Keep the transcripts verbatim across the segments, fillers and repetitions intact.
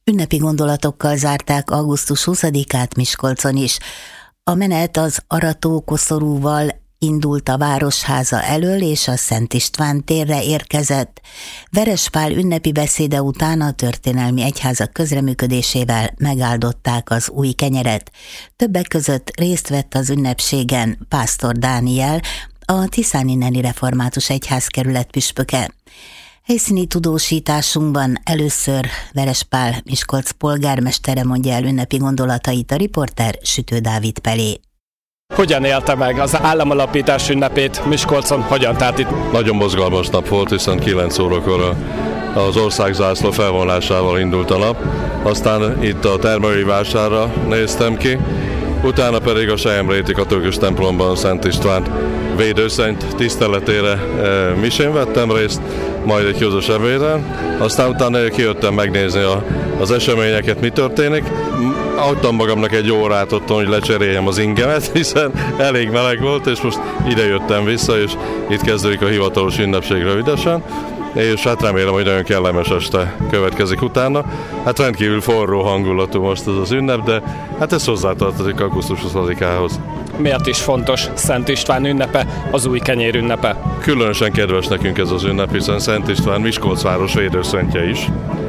Ünnepi gondolatokkal zárták augusztus huszadikát Miskolcon is. A menet az arató-koszorúval indult a Városháza elől, és a Szent István térre érkezett. Veres Pál ünnepi beszéde után a történelmi egyházak közreműködésével megáldották az új kenyeret. Többek között részt vett az ünnepségen Pásztor Dániel, a Tiszáni-Neni Református Egyházkerület püspöke. Helyszíni tudósításunkban először Veres Pál Miskolc polgármestere mondja el ünnepi gondolatait, a riporter Sütő Dávid Pelé. Hogyan élte meg az államalapítás ünnepét Miskolcon, hogyan telt itt? Nagyon mozgalmas nap volt, hiszen kilenc órakor az országzászló felvonásával indult a nap. Aztán itt a termelői vásárra néztem ki, utána pedig a Selyemréti katolikus templomban Szent István védőszent tiszteletére e, misén vettem részt, majd egy közös ebéden. Aztán utána kijöttem megnézni a, az eseményeket, mi történik. Adtam magamnak egy órát otthon, hogy lecseréljem az ingemet, hiszen elég meleg volt, és most ide jöttem vissza, és itt kezdődik a hivatalos ünnepség rövidesen. És hát remélem, hogy nagyon kellemes este következik utána. Hát rendkívül forró hangulatú most ez az ünnep, de hát ez hozzátartozik augusztus huszadikához. Miért is fontos Szent István ünnepe, az új kenyér ünnepe? Különösen kedves nekünk ez az ünnep, hiszen Szent István Miskolc város védőszentje is,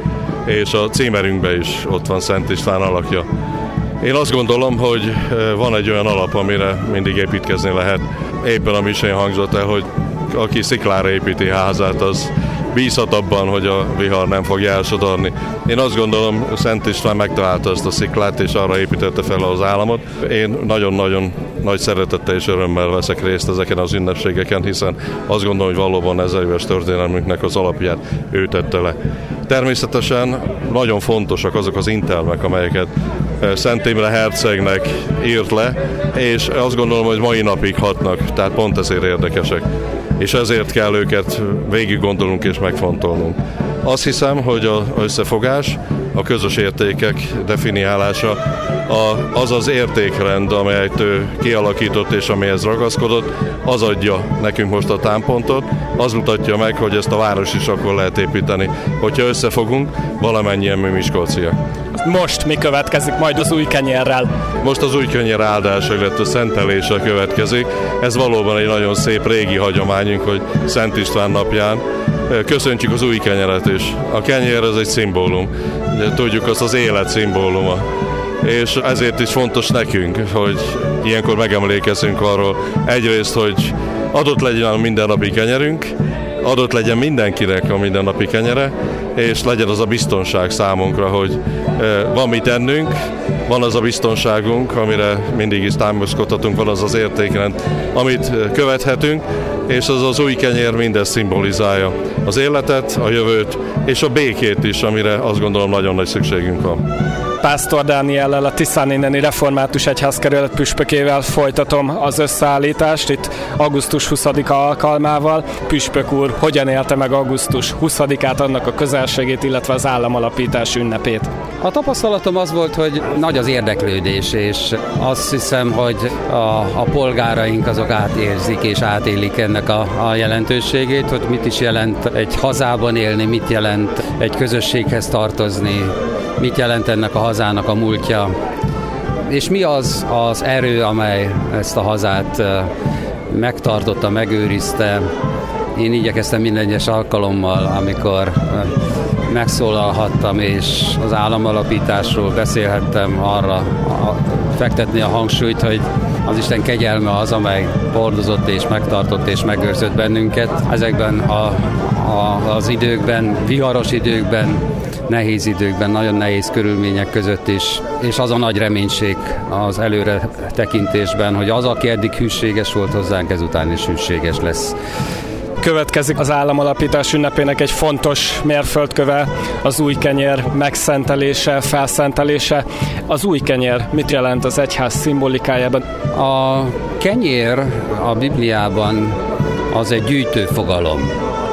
és a címerünkben is ott van Szent István alakja. Én azt gondolom, hogy van egy olyan alap, amire mindig építkezni lehet. Éppen a misén hangzott el, hogy aki sziklára építi házát, az bízhat abban, hogy a vihar nem fogja elsodorni. Én azt gondolom, Szent István megtalálta ezt a sziklát, és arra építette fel az államot. Én nagyon-nagyon nagy szeretettel és örömmel veszek részt ezeken az ünnepségeken, hiszen azt gondolom, hogy valóban ezer éves történelmünknek az alapját ő tette le. Természetesen nagyon fontosak azok az intelmek, amelyeket Szent Imre hercegnek írt le, és azt gondolom, hogy mai napig hatnak, tehát pont ezért érdekesek. És ezért kell őket végig gondolnunk és megfontolnunk. Azt hiszem, hogy az összefogás, a közös értékek definiálása, az az értékrend, amelyet ő kialakított és amihez ragaszkodott, az adja nekünk most a támpontot, az mutatja meg, hogy ezt a város is akkor lehet építeni, hogyha összefogunk, valamennyien mi miskolciak. Most mi következik majd az új kenyérrel? Most az új kenyér áldása, illetve szentelése következik. Ez valóban egy nagyon szép régi hagyományunk, hogy Szent István napján köszöntjük az új kenyeret is. A kenyér ez egy szimbólum, tudjuk, az az élet szimbóluma. És ezért is fontos nekünk, hogy ilyenkor megemlékezünk arról egyrészt, hogy adott legyen a mindennapi kenyerünk, adott legyen mindenkinek a mindennapi kenyere, és legyen az a biztonság számunkra, hogy van mit ennünk, van az a biztonságunk, amire mindig is támaszkodhatunk, van az az értékrend, amit követhetünk, és az az új kenyér mindezt szimbolizálja. Az életet, a jövőt, és a békét is, amire azt gondolom nagyon nagy szükségünk van. Pásztor Dániellel, a Tiszáni-Neni Református Egyházkerület püspökével folytatom az összeállítást itt augusztus huszadika alkalmával. Püspök úr, hogyan élte meg augusztus huszadikát, annak a közelségét, illetve az államalapítás ünnepét? A tapasztalatom az volt, hogy nagy az érdeklődés, és azt hiszem, hogy a, a polgáraink azok átérzik és átélik ennek a, a jelentőségét, hogy mit is jelent egy hazában élni, mit jelent egy közösséghez tartozni, mit jelent ennek a hazának a múltja, és mi az az erő, amely ezt a hazát megtartotta, megőrizte. Én igyekeztem minden egyes alkalommal, amikor megszólalhattam, és az államalapításról beszélhettem, arra a, fektetni a hangsúlyt, hogy az Isten kegyelme az, amely hordozott és megtartott és megőrzött bennünket. Ezekben a, a, az időkben, viharos időkben, nehéz időkben, nagyon nehéz körülmények között is, és az a nagy reménység az előre tekintésben, hogy az, aki eddig hűséges volt hozzánk, ezután is hűséges lesz. Következik az államalapítás ünnepének egy fontos mérföldköve, az új kenyér megszentelése, felszentelése. Az új kenyér mit jelent az egyház szimbolikájában? A kenyér a Bibliában az egy gyűjtő fogalom.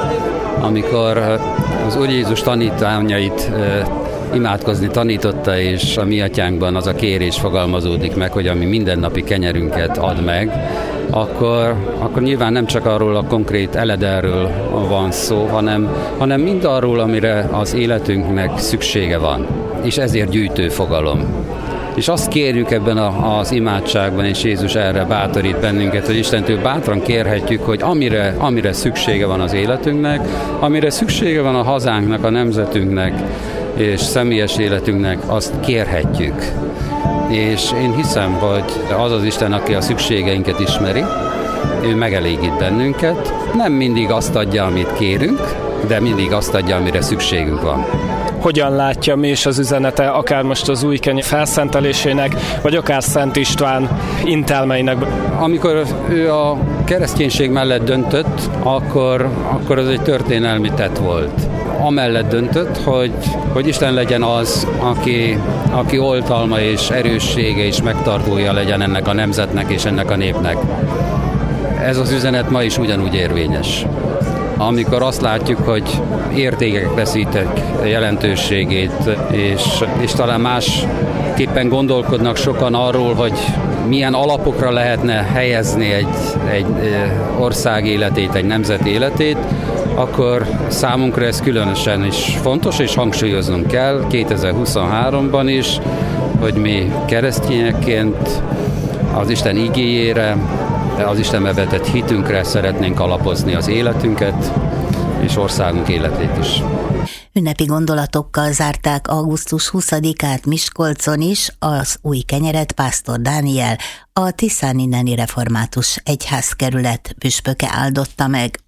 Amikor az Úr Jézus tanítványait imádkozni tanította, és a mi atyánkban az a kérés fogalmazódik meg, hogy ami mindennapi kenyerünket ad meg, akkor, akkor nyilván nem csak arról a konkrét eledelről van szó, hanem, hanem mindarról, amire az életünknek szüksége van. és ezért gyűjtő fogalom. És azt kérjük ebben a, az imádságban, és Jézus erre bátorít bennünket, hogy Istentől bátran kérhetjük, hogy amire, amire szüksége van az életünknek, amire szüksége van a hazánknak, a nemzetünknek, és személyes életünknek, azt kérhetjük. És én hiszem, hogy az az Isten, aki a szükségeinket ismeri, ő megelégít bennünket, nem mindig azt adja, amit kérünk, de mindig azt adja, amire szükségünk van. Hogyan látja, mi is az üzenete, akár most az új kenyér felszentelésének, vagy akár Szent István intelmeinek? Amikor ő a kereszténység mellett döntött, akkor, akkor az egy történelmi tett volt. Amellett döntött, hogy, hogy Isten legyen az, aki, aki oltalma és erőssége és megtartója legyen ennek a nemzetnek és ennek a népnek. Ez az üzenet ma is ugyanúgy érvényes. Amikor azt látjuk, hogy értékek veszítek jelentőségét, és, és talán másképpen gondolkodnak sokan arról, hogy milyen alapokra lehetne helyezni egy, egy ország életét, egy nemzet életét, akkor számunkra ez különösen is fontos, és hangsúlyoznunk kell kétezer-huszonháromban is, hogy mi keresztényekként az Isten igéjére, az Istenbe vetett hitünkre szeretnénk alapozni az életünket, és országunk életét is. Ünnepi gondolatokkal zárták augusztus huszadikát Miskolcon is az új kenyeret Pásztor Dániel, a Tiszáninneni Református Egyházkerület püspöke áldotta meg.